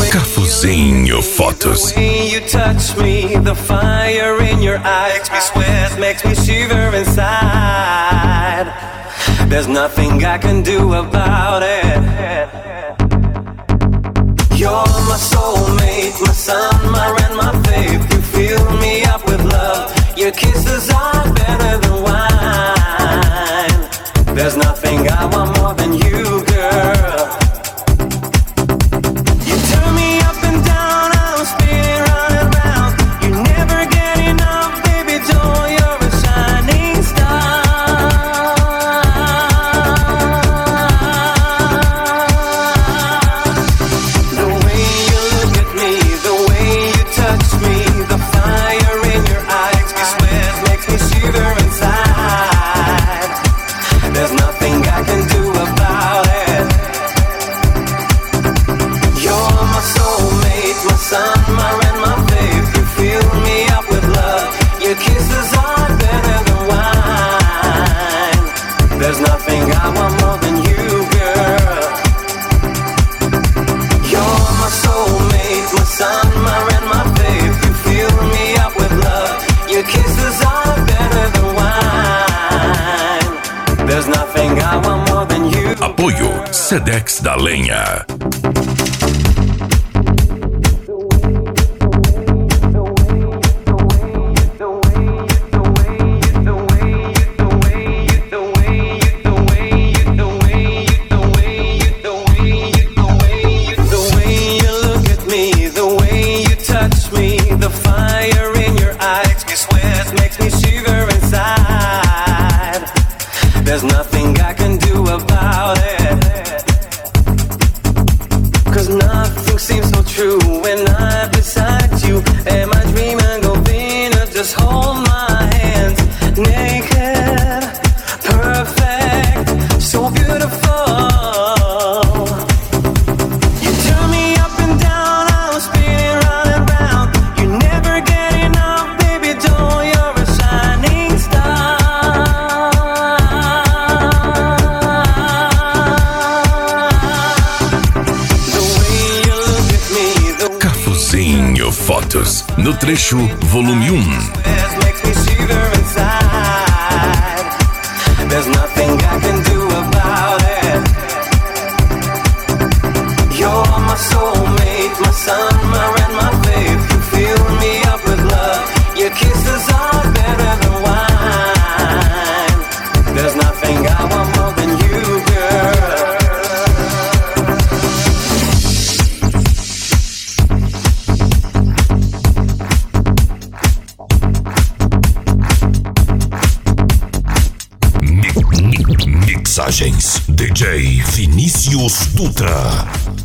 Cafuzinho Fotos. The way you touch me, the fire in your eyes makes me sweat, makes me shiver inside. There's nothing I can do about it. You're my soulmate, my sun, my rain, my faith. You fill me up with love. Your kisses are better than wine. There's nothing I want more than you, girl. You turn me up and down, I'm spinning round and round. You never get enough, baby doll, you're a shining star. The way you look at me, the way you touch me, the fire in your eyes makes me sweat, makes me shiver inside. There's nothing I can do about it. You're my soulmate, my sun, my rain, my faith. You fill me up with love. Your kisses are better than wine. There's nothing I want more than you, girl. You're my soulmate, my sun, my rain, my faith. You fill me up with love. Your kisses are better than wine. There's nothing I want more than you. Apoio Sedex da Lenha. There's nothing I can do about it. 'Cause nothing seems so true when I'm beside you. Am I dreaming of being just hold my hands naked, perfect, so beautiful. You turn me up and down, I'm spinning round and round. You never get enough, baby doll, you're a shining star. Cafuzinho Fotos, no trecho volume 1. There's nothing I can do about it. You're my soulmate, my sun, my rain, my faith. You fill me up with love. Your kisses are better than wine. There's nothing I want more than you, girl. Mixagens DJ Vinícius Dutra.